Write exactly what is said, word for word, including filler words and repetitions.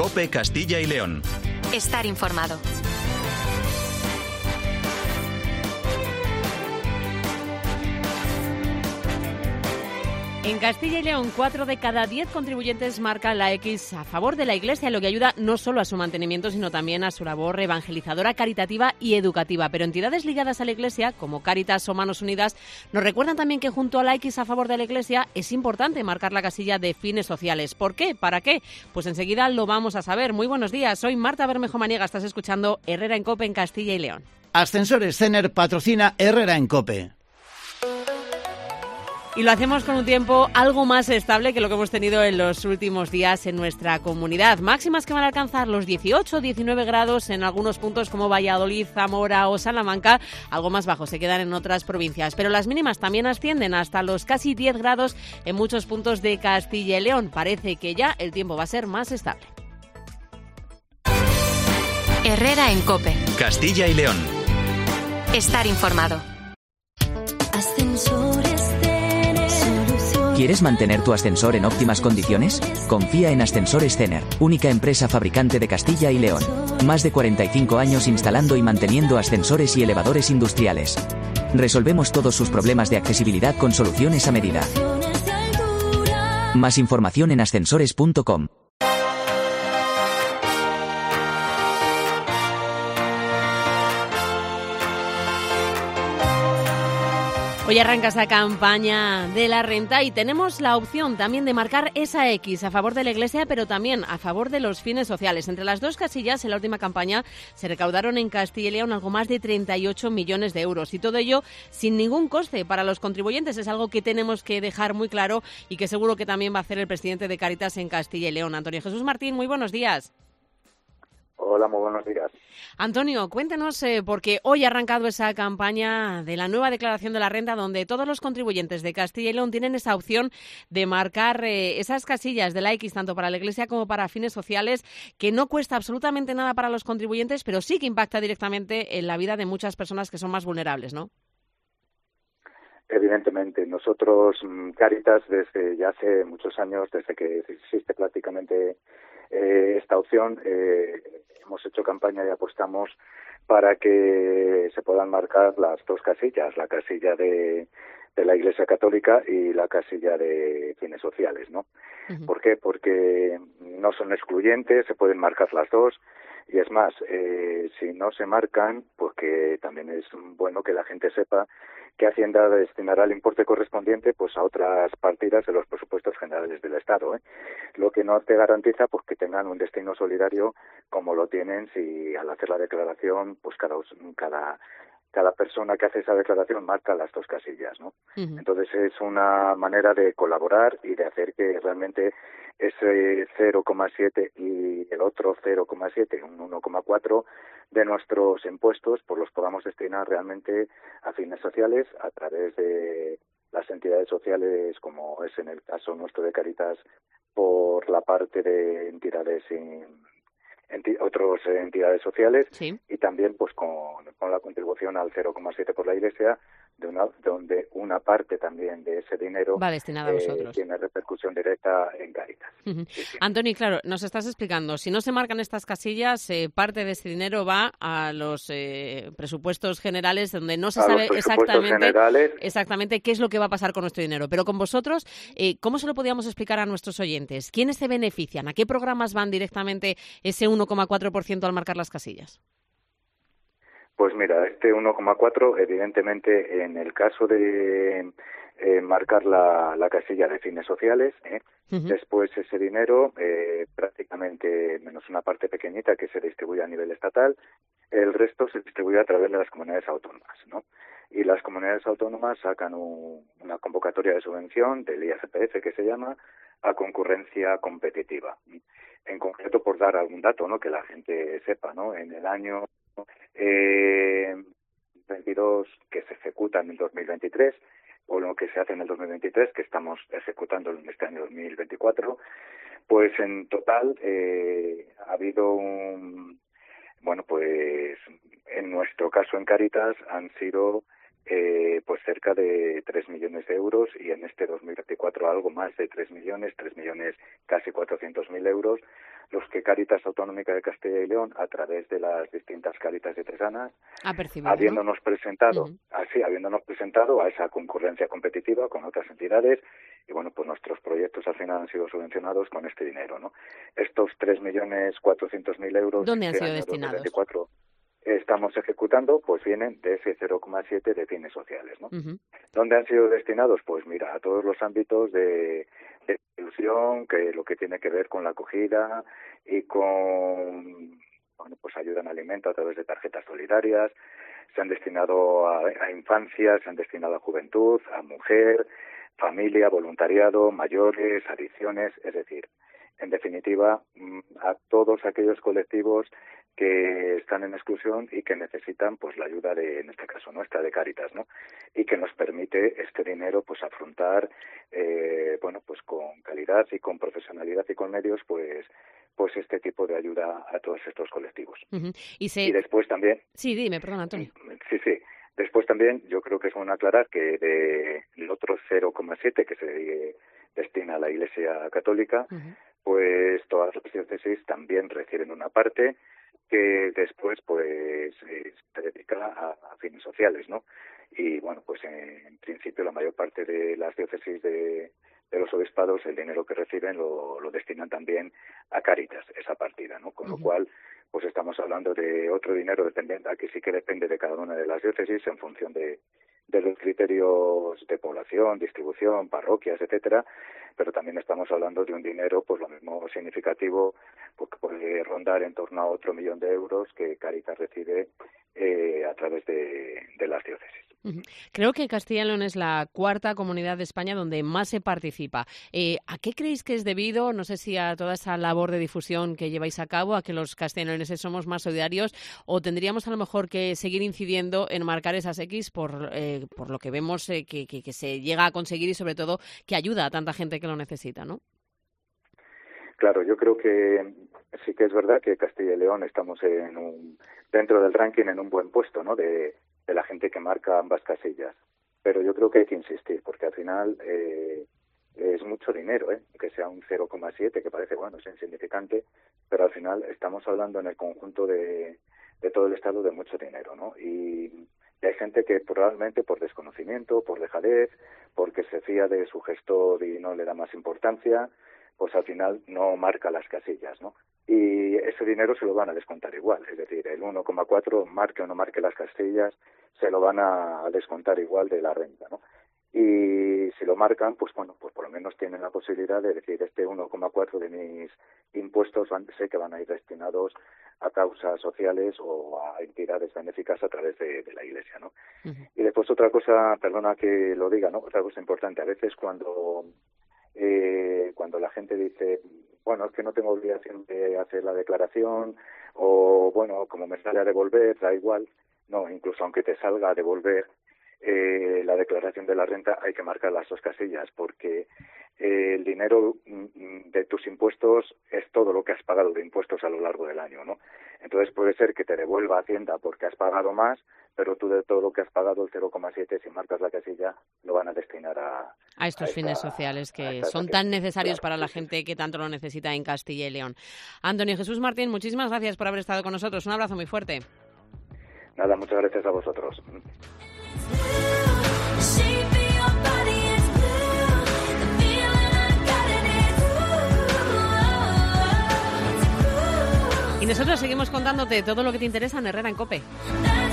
COPE Castilla y León. Estar informado. En Castilla y León, cuatro de cada diez contribuyentes marcan la X a favor de la Iglesia, lo que ayuda no solo a su mantenimiento, sino también a su labor evangelizadora, caritativa y educativa. Pero entidades ligadas a la Iglesia, como Cáritas o Manos Unidas, nos recuerdan también que junto a la X a favor de la Iglesia es importante marcar la casilla de fines sociales. ¿Por qué? ¿Para qué? Pues enseguida lo vamos a saber. Muy buenos días, soy Marta Bermejo Maniega, estás escuchando Herrera en COPE en Castilla y León. Ascensores Cener patrocina Herrera en COPE. Y lo hacemos con un tiempo algo más estable que lo que hemos tenido en los últimos días en nuestra comunidad. Máximas que van a alcanzar los dieciocho, diecinueve grados en algunos puntos como Valladolid, Zamora o Salamanca. Algo más bajo se quedan en otras provincias. Pero las mínimas también ascienden hasta los casi diez grados en muchos puntos de Castilla y León. Parece que ya el tiempo va a ser más estable. Herrera en COPE. Castilla y León. Estar informado. ¿Quieres mantener tu ascensor en óptimas condiciones? Confía en Ascensores Cener, única empresa fabricante de Castilla y León. Más de cuarenta y cinco años instalando y manteniendo ascensores y elevadores industriales. Resolvemos todos sus problemas de accesibilidad con soluciones a medida. Más información en ascensores punto com. Hoy arranca esa campaña de la renta y tenemos la opción también de marcar esa X a favor de la Iglesia, pero también a favor de los fines sociales. Entre las dos casillas, en la última campaña, se recaudaron en Castilla y León algo más de treinta y ocho millones de euros. Y todo ello sin ningún coste para los contribuyentes. Es algo que tenemos que dejar muy claro y que seguro que también va a hacer el presidente de Cáritas en Castilla y León. Antonio Jesús Martín, muy buenos días. Hola, muy buenos días. Antonio, cuéntenos, eh, porque hoy ha arrancado esa campaña de la nueva declaración de la renta, donde todos los contribuyentes de Castilla y León tienen esa opción de marcar eh, esas casillas de la X, tanto para la Iglesia como para fines sociales, que no cuesta absolutamente nada para los contribuyentes, pero sí que impacta directamente en la vida de muchas personas que son más vulnerables, ¿no? Evidentemente, nosotros, Cáritas, desde ya hace muchos años, desde que existe prácticamente eh, esta opción, eh, hemos hecho campaña y apostamos para que se puedan marcar las dos casillas, la casilla de, de la Iglesia Católica y la casilla de fines sociales, ¿no? Uh-huh. ¿Por qué? Porque no son excluyentes, se pueden marcar las dos. Y es más, eh, si no se marcan, pues que también es bueno que la gente sepa que Hacienda destinará el importe correspondiente pues a otras partidas de los presupuestos generales del Estado, ¿eh? Lo que no te garantiza pues que tengan un destino solidario como lo tienen si al hacer la declaración pues cada cada cada persona que hace esa declaración marca las dos casillas, ¿no? Uh-huh. Entonces es una manera de colaborar y de hacer que realmente ese cero coma siete y el otro cero coma siete, un uno coma cuatro de nuestros impuestos, pues los podamos destinar realmente a fines sociales a través de las entidades sociales, como es en el caso nuestro de Cáritas, por la parte de entidades sin Enti- otras entidades sociales, sí. Y también pues con, con la contribución al cero coma siete por la Iglesia, de una, donde una parte también de ese dinero va destinada a vosotros. Tiene repercusión directa en Cáritas. Uh-huh. Sí, sí. Antonio, claro, nos estás explicando, si no se marcan estas casillas, eh, parte de ese dinero va a los eh, presupuestos generales, donde no se a sabe exactamente, generales. exactamente qué es lo que va a pasar con nuestro dinero. Pero con vosotros, eh, ¿cómo se lo podíamos explicar a nuestros oyentes? ¿Quiénes se benefician? ¿A qué programas van directamente ese uno coma cuatro por ciento al marcar las casillas? Pues mira, este uno coma cuatro, evidentemente, en el caso de eh, marcar la, la casilla de fines sociales, ¿eh? Uh-huh. Después ese dinero, eh, prácticamente menos una parte pequeñita que se distribuye a nivel estatal, el resto se distribuye a través de las comunidades autónomas, ¿no? Y las comunidades autónomas sacan un, una convocatoria de subvención del I R P F que se llama a concurrencia competitiva. En concreto, por dar algún dato, ¿no? Que la gente sepa, ¿no? En el año eh, veintidós que se ejecuta en el dos mil veintitrés, o lo que se hace en el dos mil veintitrés, que estamos ejecutando en este año dos mil veinticuatro, pues en total eh, ha habido un, bueno, pues en nuestro caso en Cáritas han sido eh, pues cerca de tres millones de euros, y en este dos mil veinticuatro algo más de tres millones, tres millones casi cuatrocientos mil euros, los que Cáritas Autonómica de Castilla y León, a través de las distintas Cáritas diocesanas, habiéndonos ¿no? presentado, uh-huh. así, habiéndonos presentado a esa concurrencia competitiva con otras entidades, y bueno, pues nuestros proyectos al final han sido subvencionados con este dinero, ¿no? Estos tres millones cuatrocientos mil euros. ¿Dónde han sido destinados? Estamos ejecutando, pues vienen de ese cero coma siete de fines sociales, ¿no? Uh-huh. ¿Dónde han sido destinados? Pues mira, a todos los ámbitos de, de ilusión, que lo que tiene que ver con la acogida y con, bueno, pues ayuda en alimento a través de tarjetas solidarias, se han destinado a, a infancia, se han destinado a juventud, a mujer, familia, voluntariado, mayores, adicciones, es decir, en definitiva, a todos aquellos colectivos que están en exclusión y que necesitan pues la ayuda de, en este caso nuestra, de Cáritas, ¿no? Y que nos permite este dinero pues afrontar, eh, bueno, pues con calidad y con profesionalidad y con medios, pues pues este tipo de ayuda a todos estos colectivos. Uh-huh. Y, se... y después también... Sí, dime, perdón, Antonio. Sí, sí. Después también yo creo que es bueno aclarar que del otro cero coma siete que se destina a la Iglesia Católica, uh-huh. pues todas las diócesis también reciben una parte que después pues eh, se dedica a, a fines sociales, ¿no? Y bueno, pues en, en principio la mayor parte de las diócesis de, de los obispados, el dinero que reciben lo, lo destinan también a Cáritas, esa partida, ¿no? Con uh-huh. lo cual, pues estamos hablando de otro dinero dependiente, aquí sí que depende de cada una de las diócesis en función de de los criterios de población, distribución, parroquias, etcétera, pero también estamos hablando de un dinero, pues lo mismo significativo, porque puede rondar en torno a otro millón de euros que Cáritas recibe eh, a través de, de las diócesis. Creo que Castilla y León es la cuarta comunidad de España donde más se participa. Eh, ¿A qué creéis que es debido? No sé si a toda esa labor de difusión que lleváis a cabo, a que los castellanoleoneses somos más solidarios, o tendríamos a lo mejor que seguir incidiendo en marcar esas X por, eh, por lo que vemos eh, que, que, que se llega a conseguir y sobre todo que ayuda a tanta gente que lo necesita, ¿no? Claro, yo creo que sí que es verdad que Castilla y León estamos en un, dentro del ranking en un buen puesto, ¿no? De de la gente que marca ambas casillas. Pero yo creo que hay que insistir, porque al final eh, es mucho dinero, ¿eh? Que sea un cero coma siete, que parece, bueno, es insignificante, pero al final estamos hablando en el conjunto de, de todo el Estado de mucho dinero, ¿no? Y, y hay gente que probablemente por desconocimiento, por dejadez, porque se fía de su gestor y no le da más importancia, pues al final no marca las casillas, ¿no? Y ese dinero se lo van a descontar igual, es decir, el uno coma cuatro, marque o no marque las casillas, se lo van a descontar igual de la renta, ¿no? Y si lo marcan, pues bueno, pues por lo menos tienen la posibilidad de decir, este uno coma cuatro de mis impuestos van, sé que van a ir destinados a causas sociales o a entidades benéficas a través de, de la Iglesia, ¿no? Uh-huh. Y después otra cosa, perdona que lo diga, ¿no? Otra cosa importante, a veces cuando eh, cuando la gente dice, bueno, es que no tengo obligación de hacer la declaración, o bueno, como me sale a devolver, da igual. No, incluso aunque te salga a devolver eh, la declaración de la renta, hay que marcar las dos casillas, porque eh, el dinero de tus impuestos es todo lo que has pagado de impuestos a lo largo del año, ¿no? Entonces puede ser que te devuelva Hacienda porque has pagado más, pero tú de todo lo que has pagado, el cero coma siete, si marcas la casilla, lo van a destinar a... A estos a fines esta, sociales que son tan necesarios claro, para la sí, gente sí. que tanto lo necesita en Castilla y León. Antonio Jesús Martín, muchísimas gracias por haber estado con nosotros. Un abrazo muy fuerte. Nada, muchas gracias a vosotros. Y nosotros seguimos contándote todo lo que te interesa en Herrera en COPE.